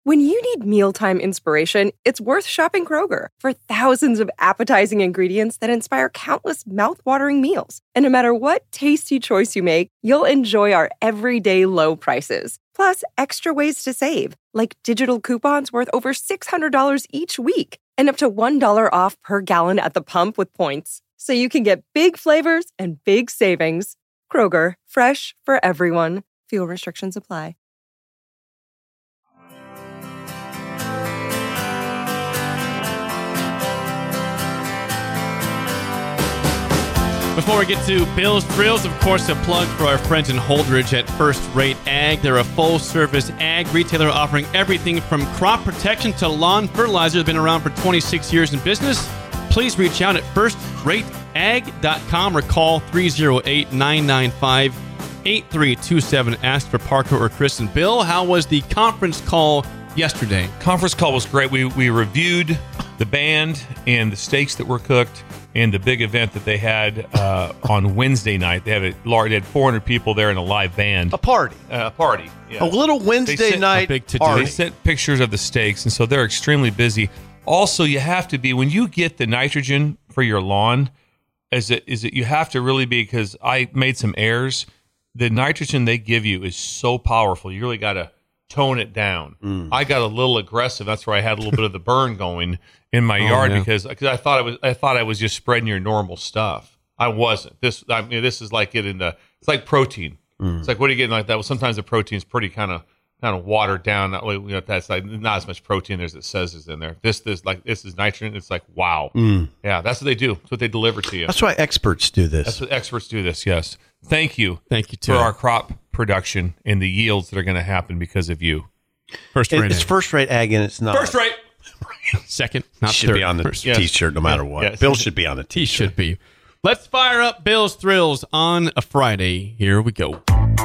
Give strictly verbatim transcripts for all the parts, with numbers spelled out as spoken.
When you need mealtime inspiration, it's worth shopping Kroger for thousands of appetizing ingredients that inspire countless mouth-watering meals. And no matter what tasty choice you make, you'll enjoy our everyday low prices. Plus, extra ways to save, like digital coupons worth over six hundred dollars each week and up to one dollar off per gallon at the pump with points. So you can get big flavors and big savings. Kroger, fresh for everyone. Fuel restrictions apply. Before we get to Bill's Thrills, of course, a plug for our friends in Holdridge at First Rate Ag. They're a full-service ag retailer offering everything from crop protection to lawn fertilizer. They've been around for twenty-six years in business. Please reach out at first rate ag dot com or call three oh eight, nine nine five, eight three two seven. Ask for Parker or Chris. And Bill, how was the conference call yesterday? Conference call was great. We we reviewed the band and the steaks that were cooked and the big event that they had uh, on Wednesday night. They had a large, they had four hundred people there in a live band. A party. Uh, a party. Yeah. A little Wednesday sent, night a big to-do. party. They sent pictures of the steaks, and so they're extremely busy. Also, you have to be, when you get the nitrogen for your lawn, is it is it you have to really be, because I made some errors. The nitrogen they give you is so powerful. You really got to tone it down. Mm. I got a little aggressive. That's where I had a little bit of the burn going in my oh, yard yeah. because because I thought I was I thought I was just spreading your normal stuff. I wasn't. This I mean this is like getting the it's like protein. Mm. It's like, what are you getting like that? Well, sometimes the protein's pretty kind of kind of watered down. That way, you know, that's like not as much protein as it says is in there. This this like this is nitrogen. It's like, wow. Mm. Yeah, that's what they do. That's what they deliver to you. That's why experts do this. That's what experts do this. Yes. Thank you. Thank you too. For our crop production and the yields that are going to happen because of you. First it, rate. It's ag. first rate ag, and it's not First rate. Second, not should third. be on the First. Yes. t-shirt no matter what. Yes. Bill should be on the He t-shirt. should be. Let's fire up Bill's Thrills on a Friday. Here we go.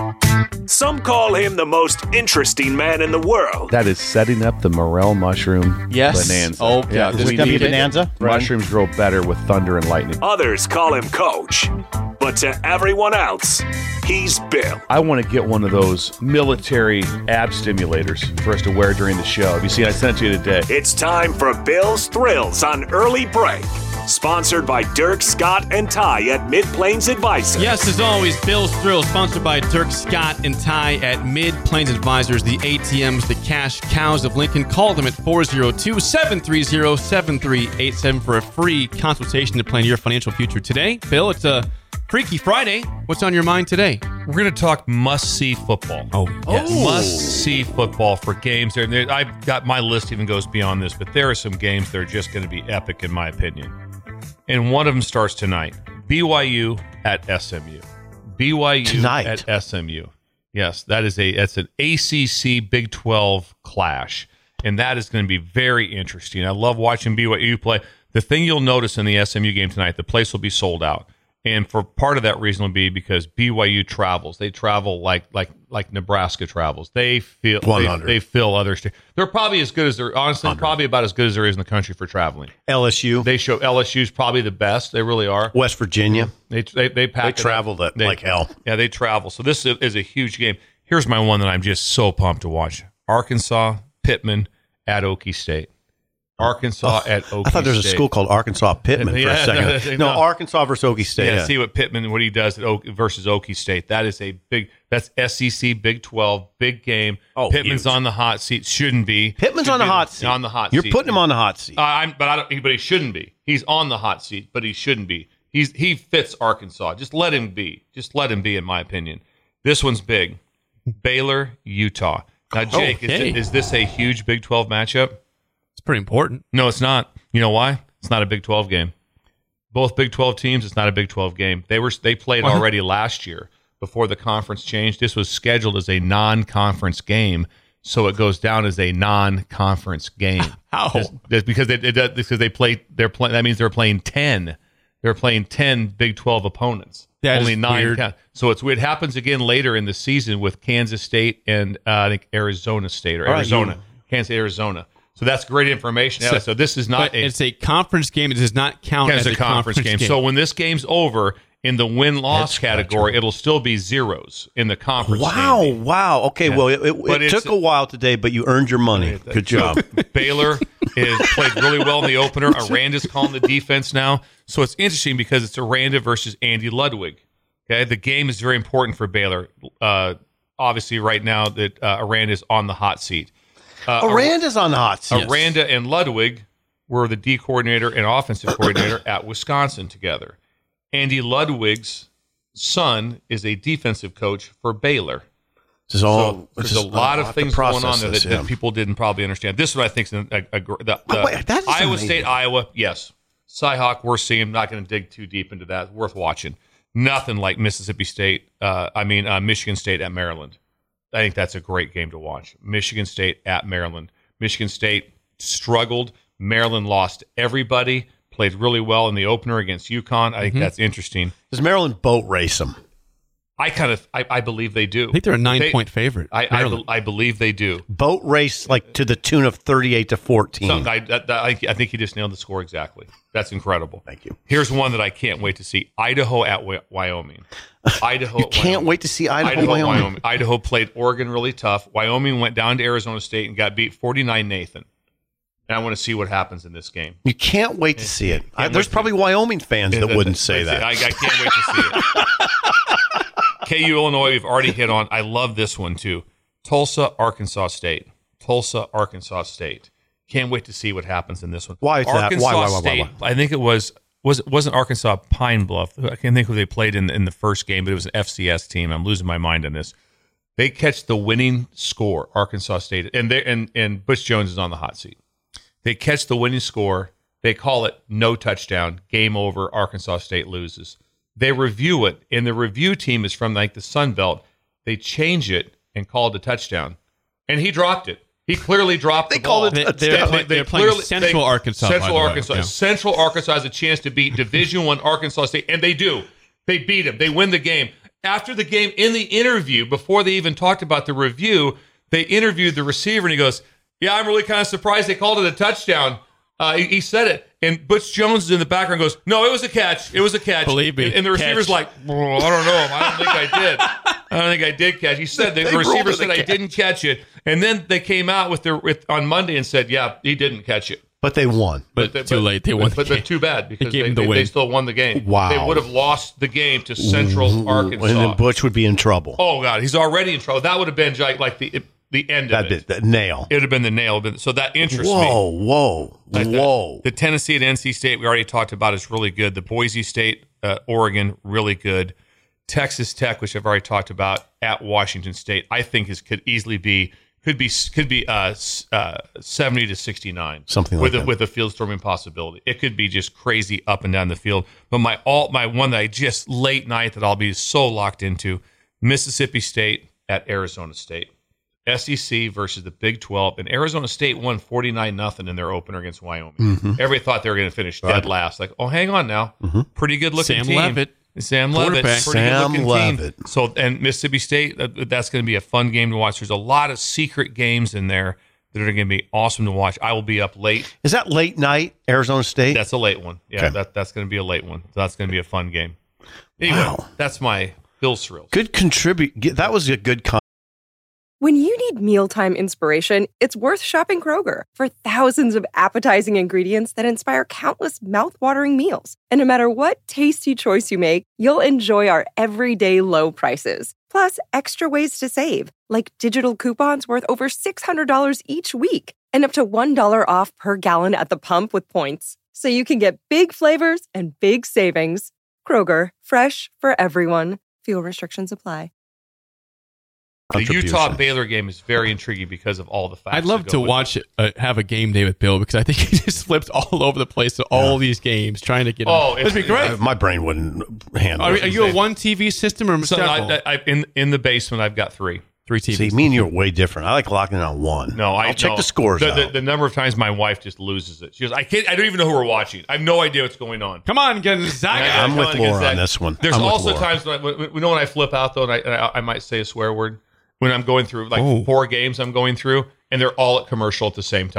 Some call him the most interesting man in the world. That is setting up the morel mushroom Yes. bonanza. Oh, yeah. we This is gonna be need it. bonanza? Mushrooms grow better with thunder and lightning. Others call him Coach. But to everyone else, he's Bill. I want to get one of those military ab stimulators for us to wear during the show. Have you seen? I sent it to you today. It's time for Bill's Thrills on Early Break. Sponsored by Dirk, Scott, and Ty at Mid-Plains Advisors. Yes, as always, Bill's Thrills, sponsored by Dirk, Scott, and Ty at Mid-Plains Advisors, the A T Ms, the cash cows of Lincoln. Call them at four oh two, seven three oh, seven three eight seven for a free consultation to plan your financial future today. Bill, it's a Freaky Friday. What's on your mind today? We're going to talk must-see football. Oh, yes. Must-see football for games. There, there, I've got my list even goes beyond this, but there are some games that are just going to be epic in my opinion. And one of them starts tonight. B Y U at S M U. B Y U Tonight. at S M U. Yes, that is a that's an A C C Big twelve clash, and that is going to be very interesting. I love watching B Y U play. The thing you'll notice in the S M U game tonight, the place will be sold out. And for part of that reason will be because B Y U travels. They travel like like like Nebraska travels. They feel they, they fill other states. They're probably as good as they're honestly probably about as good as there is in the country for traveling. L S U. They show L S U's probably the best. They really are. West Virginia. They they they, pack They it traveled up. it They- like hell. Yeah, they travel. So this is a huge game. Here's my one that I'm just so pumped to watch: Arkansas Pittman at Okie State. Arkansas Oh, at Okie State. I thought there was a school called Arkansas Pittman for Yeah, a second. no, No, no. Arkansas versus Okie State. Yeah, Yeah. see what Pittman, what he does at Oak, versus Okie State. That is a big, that's S E C Big twelve, big game. Oh, Pittman's huge. on the hot seat. Shouldn't be. Pittman's Should on the be hot seat. On the hot You're seat. putting him on the hot seat. Uh, I'm, but I don't. But he shouldn't be. He's on the hot seat, but he shouldn't be. He's he fits Arkansas. Just let him be. Just let him be, in my opinion. This one's big. Baylor, Utah. Now, Jake, Okay. is, is this a huge Big twelve matchup? It's pretty important. No, it's not. You know why? It's not a Big twelve game. Both Big twelve teams, it's not a Big twelve game. They were they played What? already last year before the conference changed. This was scheduled as a non-conference game, so it goes down as a non-conference game. How? It's- it's because they it, does- because they play they're playing that means they're playing ten. They're playing ten Big twelve opponents. That Only is nine weird. count. So it's it happens again later in the season with Kansas State and uh, I think Arizona State or All right, Arizona. you- Kansas Arizona. So that's great information. So- Yeah, so this is not But a it's a conference game. It does not count as as a conference, game. So when this game's over In the win-loss That's category, true. it'll still be zeros in the conference. Wow, standing. wow. Okay, Yeah. well, it, it, But it it's- took a while today, but you earned your money. Good job. Baylor is played really well in the opener. Aranda's calling the defense now. So it's interesting because it's Aranda versus Andy Ludwig. Okay, the game is very important for Baylor. Uh, obviously, right now that uh, Aranda is on the hot seat. Uh, Aranda's on the hot seat. Aranda and Ludwig were the D coordinator and offensive coordinator at Wisconsin together. Andy Ludwig's son is a defensive coach for Baylor. This is all, So this there's is- a lot I'll of have to things going on process there this, that, yeah. that people didn't probably understand. This is what I think is a, a, a, gr- the, the Oh, wait, that is Iowa amazing. State, Iowa. Yes, Cyhawk. We're seeing. Not going to dig too deep into that. Worth watching. Nothing like Mississippi State. Uh, I mean, uh, Michigan State at Maryland. I think that's a great game to watch. Michigan State at Maryland. Michigan State struggled. Maryland lost everybody. Played really well in the opener against UConn. I think Mm-hmm. that's interesting. Does Maryland boat race them? I kind of, I, I believe they do. I think they're a nine They- point favorite. I, I, Maryland. be- I believe they do. Boat race like to the tune of thirty-eight to fourteen. Something, I, that, that- I, I think he just nailed the score exactly. That's incredible. Thank you. Here's one that I can't wait to see: Idaho at Wy- Wyoming. Idaho. You at can't Wyoming. wait to see Idaho, Idaho, Wyoming. Wyoming. Idaho played Oregon really tough. Wyoming went down to Arizona State and got beat forty-nine Nathan. And I want to see what happens in this game. You can't wait to see it. I, wait there's to- probably Wyoming fans that wouldn't say That's it. that. I, I can't wait to see it. K U Illinois, we've already hit on. I love this one too. Tulsa, Arkansas State. Tulsa, Arkansas State. Can't wait to see what happens in this one. Why is that? Arkansas Why, why, why, why, State. why? I think it was was wasn't Arkansas Pine Bluff. I can't think who they played in in the first game, but it was an F C S team. I'm losing my mind on this. They catch the winning score, Arkansas State, and they and and Butch Jones is on the hot seat. They catch the winning score. They call it no touchdown, game over. Arkansas State loses. They review it, and the review team is from like the Sun Belt. They change it and call it a touchdown, and he dropped it. He clearly dropped They the ball. called it They- a they're, touchdown. play- they're playing Central Arkansas. by Central the way. Arkansas. Yeah. Central Arkansas has a chance to beat Division One Arkansas State, and they do. They beat them. They win the game. After the game, in the interview, before they even talked about the review, they interviewed the receiver, and he goes, "Yeah, I'm really kind of surprised they called it a touchdown." Uh, he, he said it, and Butch Jones is in the background. Goes, "No, it was a catch. It was a catch." Believe me, And, and the receiver's catch. like, well, "I don't know. I don't think I did. I don't think I did catch." He said the, They the ruled receiver it a said, "I catch." didn't catch it," and then they came out with their with, on Monday and said, "Yeah, he didn't catch it." But they won. But too late. They won. But, the but game. too bad because gave they, them the they, win. they still won the game. Wow. They would have lost the game to Central Arkansas. And then Butch would be in trouble. Oh God, he's already in trouble. That would have been like, like the the end that of it. bit, that nail. It would have been the nail. But so that interests Whoa, me. whoa, Like that. whoa. The Tennessee and N C State we already talked about is really good. The Boise State, uh, Oregon, really good. Texas Tech, which I've already talked about, at Washington State, I think is could easily be could be could be uh, s- uh, seventy to sixty nine, Something like with a, that. with a field storming possibility. It could be just crazy up and down the field. But my all my one that I just late night that I'll be so locked into: Mississippi State at Arizona State. S E C versus the Big twelve, and Arizona State won forty-nine nothing in their opener against Wyoming. Mm-hmm. Everybody thought they were going to finish dead last. Like, oh, hang on now. Pretty good looking Sam team. Leavitt. Sam Levitt. Quarterback. Pretty Sam good looking Leavitt. team. So, and Mississippi State, that, that's going to be a fun game to watch. There's a lot of secret games in there that are going to be awesome to watch. I will be up late. Is that late night, Arizona State? That's a late one. Yeah, Okay. that, that's going to be a late one. So that's going to be a fun game. Anyway, Wow. that's my Bill's Thrills. Good contribute. get- That was a good con- When you need mealtime inspiration, it's worth shopping Kroger for thousands of appetizing ingredients that inspire countless mouthwatering meals. And no matter what tasty choice you make, you'll enjoy our everyday low prices. Plus, extra ways to save, like digital coupons worth over six hundred dollars each week and up to one dollar off per gallon at the pump with points. So you can get big flavors and big savings. Kroger, fresh for everyone. Fuel restrictions apply. The Utah contribution. Baylor game is very intriguing because of all the facts. I'd love that to go with watch uh, have a game day with Bill because I think he just flipped all over the place to all these games trying to get. Oh, them. That'd be great. Uh, my brain wouldn't handle Are, it. are you a one T V system or So several? I, I, in in the basement, I've got three. Three T Vs. See, me and you are way different. I like locking it on one. No, I I'll check no. the scores The, the, out. the number of times my wife just loses it. She goes, "I can't. I don't even know who we're watching. I have no idea what's going on." Come on, Gonzaga. I- I'm I'm with going Laura against that. on this one. There's I'm with also Laura. times when I, when, we know when I flip out though, and I, and I I might say a swear word when I'm going through like Oh. four games I'm going through, and they're all at commercial at the same time.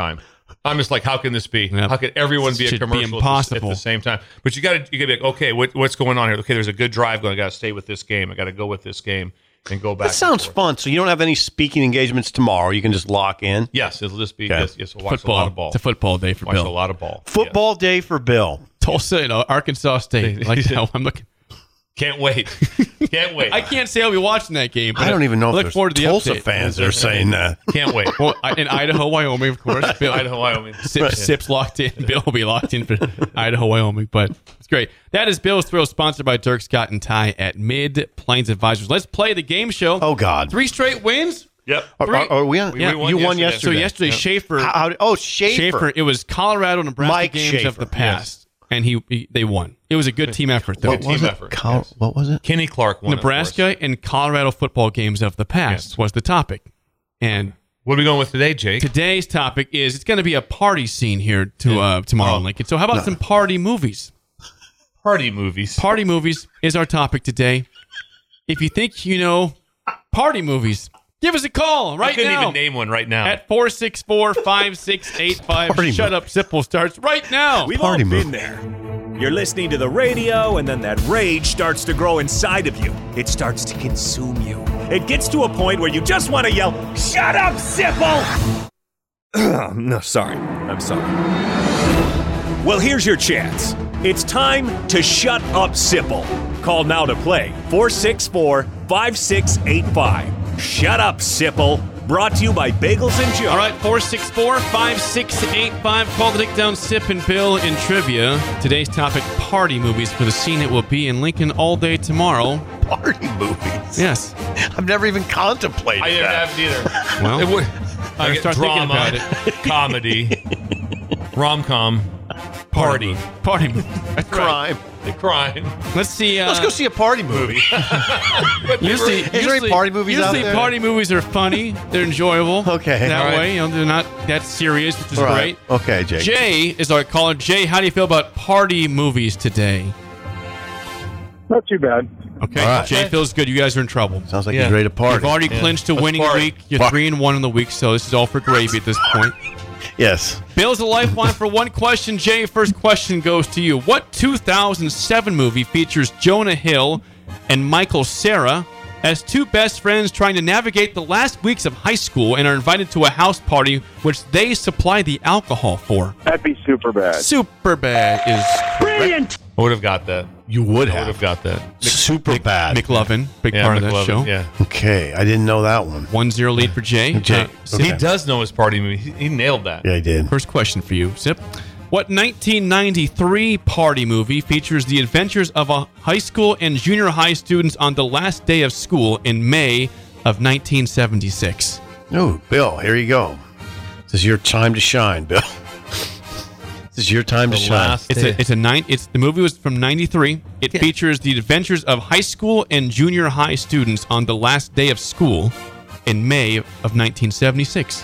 I'm just like, how can this be? Yep. How can everyone be a Should be commercial at the, at impossible. the same time? But you got to you got to be like, okay, what, what's going on here? Okay, there's a good drive going. I got to stay with this game. I got to go with this game and go back. That sounds and forth. fun. So you don't have any speaking engagements tomorrow. You can just lock in. Yes, it'll just be Okay. yes, yes. We'll watch Football. a lot of ball. It's a football day for watch Bill. a lot of ball. Football day for Bill. Tulsa, you know, Arkansas State. Like that. I'm looking. Can't wait. Can't wait. I can't say I'll be watching that game. But I don't even know I if look there's forward to the Tulsa update. fans that are saying that. Can't wait. Well, I- in Idaho, Wyoming, of course. Bill, Idaho, Wyoming. Sip, Sip's locked in. Bill will be locked in for Idaho, Wyoming. But it's great. That is Bill's Thrill, sponsored by Dirk, Scott, and Ty at Mid Plains Advisors. Let's play the game show. Oh, God. Three straight wins. Yep. Are, are, are we on? We- Yeah. we won you won yesterday. So yesterday. yesterday, Schaefer, How, how, oh, Schaefer. Schaefer, it was Colorado, Nebraska Mike games Schaefer, of the past. And he, he they won. It was a good team effort, though. What was Team it? effort, Col- yes. What was it? Kenny Clark won. Nebraska and Colorado football games of the past Yes. was the topic. And What are we going with today, Jake? today's topic is it's going to be a party scene here to uh, tomorrow in Lincoln. So how about some party movies? Party movies. Party movies is our topic today. If you think you know party movies, give us a call I right couldn't now even name one right now. at four six four, five six eight five. Party Shut up, Sipple starts right now. We've Party all movie. been there. You're listening to the radio, and then that rage starts to grow inside of you. It starts to consume you. It gets to a point where you just want to yell, "Shut up, Sipple!" No, sorry. I'm sorry. Well, here's your chance. It's time to shut up, Sipple. Call now to play four six four, five six eight five. Shut up, Sipple. Brought to you by Bagels and Joe. All right, four six four, five six eight five. Call the Dick Down Sip and Bill in trivia. Today's topic, party movies for the scene it will be in Lincoln all day tomorrow. Party movies. Yes. I've never even contemplated I didn't that. have it either. Well, It would, I I get start thinking drama, about it. comedy, rom-com, party, Party movie. That's right. Crime. the crime. Let's see. Uh, Let's go see a party movie. Usually, there any usually, party movies out usually there? party movies are funny. They're enjoyable. Okay. That All right. way, you know, they're not that serious, which is All right. great. Okay, Jake. Jay is our caller. Jay, how do you feel about party movies today? Not too bad. Okay. All right. Jay feels good. You guys are in trouble. Sounds like Yeah. he's ready to party. You've already Yeah. clinched a Let's winning party. week. You're Party. three and one in the week, so this is all for gravy at this point. Yes. Bill's a lifeline for one question. Jay, first question goes to you. What two thousand seven movie features Jonah Hill and Michael Cera as two best friends trying to navigate the last weeks of high school and are invited to a house party which they supply the alcohol for? That'd be super bad. Superbad is Brilliant. I would have got that. You would I would have. have got that. Super bad. McLovin, big Yeah, part of that McLovin, show. Yeah. Okay, I didn't know that one. one zero lead for Jay. Jay. Uh, Sip, He does know his party movie. He, he nailed that. Yeah, I did. First question for you, Sip. What nineteen ninety-three party movie features the adventures of a high school and junior high students on the last day of school in May of nineteen seventy-six? Oh, Bill, here you go. This is your time to shine, Bill. This is your time The to shine. last It's day. a it's a nine. It's the movie was from ninety-three. It features the adventures of high school and junior high students on the last day of school in May of nineteen seventy-six.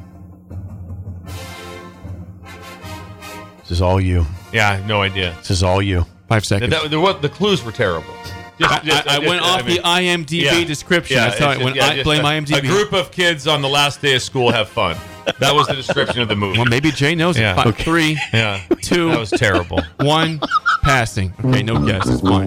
This is all you. yeah, I have no idea. This is all you. Five seconds. That, that, what, the clues were terrible. Just- I, just- I, I just- went off mean, the IMDb yeah. description. Yeah, That's how it's I went. just- yeah, I just blame a, IMDb. A group of kids on the last day of school have fun. That was the description of the movie. Well, maybe Jay knows Yeah. it. Five, Okay. Three, yeah, two, that was terrible. one, passing. Okay, no guess. It's fine.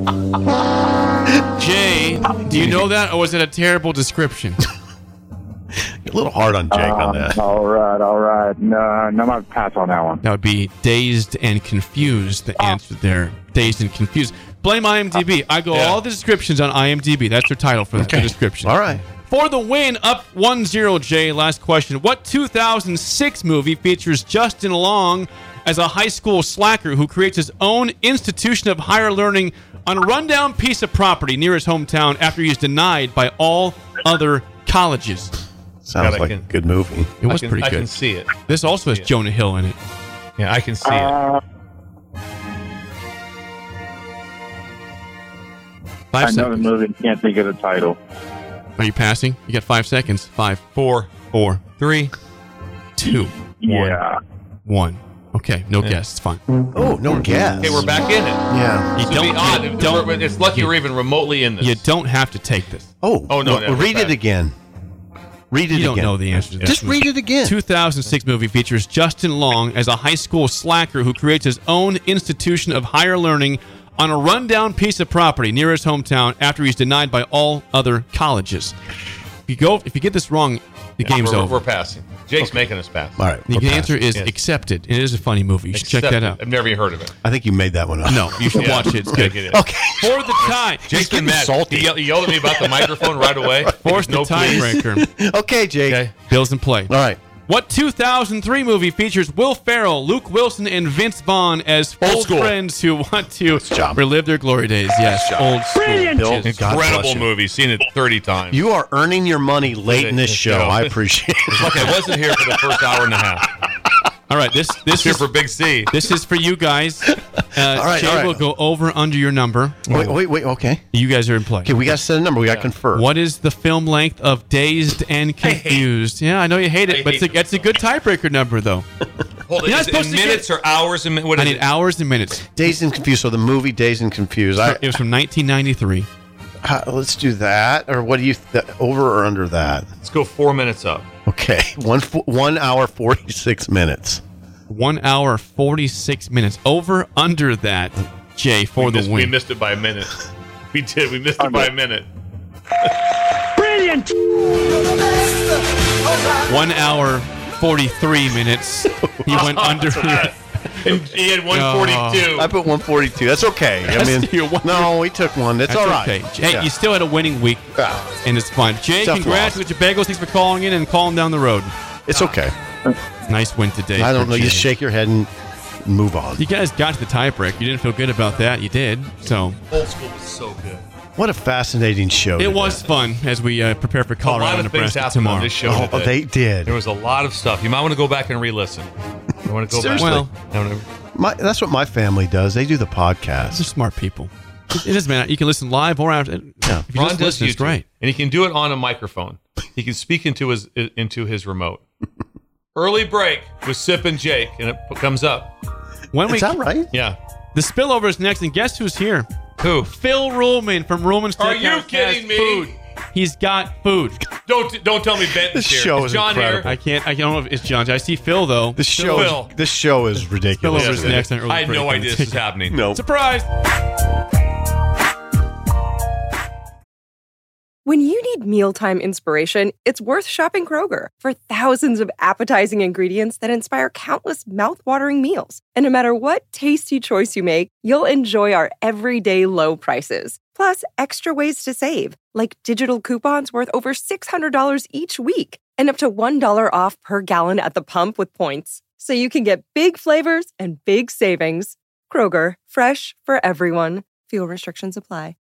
Jay, do you know that, or was it a terrible description? You're a little hard on Jake on that. All right, all right. No, no, I'm gonna pass on that one. That would be dazed and confused. The answer there, dazed and confused. Blame IMDb. I go Yeah. all the descriptions on IMDb. That's their title for that the description. All right. For the win, up one zero, Jay. Last question. What two thousand six movie features Justin Long as a high school slacker who creates his own institution of higher learning on a rundown piece of property near his hometown after he is denied by all other colleges? Sounds God, I like can- a good movie. It was I can, pretty I can good. see it. This also has Yeah. Jonah Hill in it. Yeah, I can see Uh, Five I know the seconds. movie. Can't think of the title. Are you passing? You got five seconds. Five, it. Four, four, three. two, Yeah. one. Okay, no guess. It's fine. Oh, no guess. Okay, we're back in it. Yeah. You This would be don't, odd. you It's- don't, we're- it's lucky you, we're even remotely in this. you don't have to take this. Oh, Oh, no, well, no, read we're it back. again. Read it You again. don't know the answer to that. Just read it again. two thousand six movie features Justin Long as a high school slacker who creates his own institution of higher learning on a rundown piece of property near his hometown after he's denied by all other colleges. If you go, if you get this wrong, the Yeah, game's we're, over. We're passing. Jake's making us pass. All right. The we're answer passing. is Yes. accepted. It is a funny movie. You should check that Accepted. out. I've never even heard of it. I think you made that one up. No, you should Yeah. watch it. It's Yeah, good. get it. Okay. For the tie. Jake's been getting mad. salty. He, yelled, he yelled at me about the microphone right away. Force the No, please. tiebreaker. Okay, Jake. Okay. Bills in play. All right. What two thousand three movie features Will Ferrell, Luke Wilson, and Vince Vaughn as Old old school. friends who want to job. relive their glory days? Yes, old school. Bill, God bless Incredible you. movie. Seen it thirty times. You are earning your money late in this show. I appreciate it. Look, I wasn't here for the first hour and a half. All right, this this Here is for Big C. this is for you guys. Uh, All right, Jay all right. will go over under your number. Wait, wait, wait. Okay. You guys are in play. Okay, we got to set a number. We got to confer. What is the film length of Dazed and Confused? Yeah, I know you hate it, I but it's a, hate it's a good tiebreaker number, though. Hold You're it. not Is it supposed in to get- minutes or hours? And what I is need it? hours and minutes. Dazed and Confused. So the movie Dazed and Confused. I, It was from nineteen ninety-three. uh, let's do that. Or what do you th- over or under that? Let's go four minutes up. Okay, one fo- one hour forty six minutes. One hour, forty-six minutes. Over, under that, Jay, for we, the missed, we win. missed it by a minute. We did. We missed it by a minute. Brilliant! One hour, forty-three minutes. He went under. And he had one forty-two. I put one forty two. That's okay. I That's mean, your one- no, we took one. That's, That's all right. okay. Jay, Yeah. you still had a winning week, Yeah. and it's fine. Jay, Tough congrats loss. with your bagels. Thanks for calling in and calling down the road. It's okay. Nice win today. I don't for know. You Jay. shake your head and move on. You guys got to the tiebreak. You didn't feel good about that. You did. So Old school was so good. What a fascinating show. it today. was fun as we uh, prepare for A Colorado lot and of things Nebraska happened tomorrow. on this show Oh, today. they did. There was a lot of stuff. You might want to go back and re-listen. You want to go Seriously. back? Well, No, no. My, that's what my family does. They do the they're podcast. smart people. It, it doesn't matter. You can listen live or after. Yeah. If you Ron just does listen, it's YouTube, great. and he can do it on a microphone. He can speak into his into his remote. Early break with Sip and Jake, and it p- comes up. When we Is that right? Yeah. the spillover is next, and guess who's here? Who? Phil Ruhlman from Ruhlman's Are Steakhouse you has kidding me? Food. He's got food. Don't don't tell me Benton's This here. show Is is John incredible. here? I can't. I don't know if it's John. I see Phil though. This show, Phil. is, this show is ridiculous. Spillover is Yes, next on Early I had Break no on idea the this was ticket. happening. No. Surprise! When you need mealtime inspiration, it's worth shopping Kroger for thousands of appetizing ingredients that inspire countless mouthwatering meals. And no matter what tasty choice you make, you'll enjoy our everyday low prices. Plus, extra ways to save, like digital coupons worth over six hundred dollars each week and up to one dollar off per gallon at the pump with points. So you can get big flavors and big savings. Kroger, fresh for everyone. Fuel restrictions apply.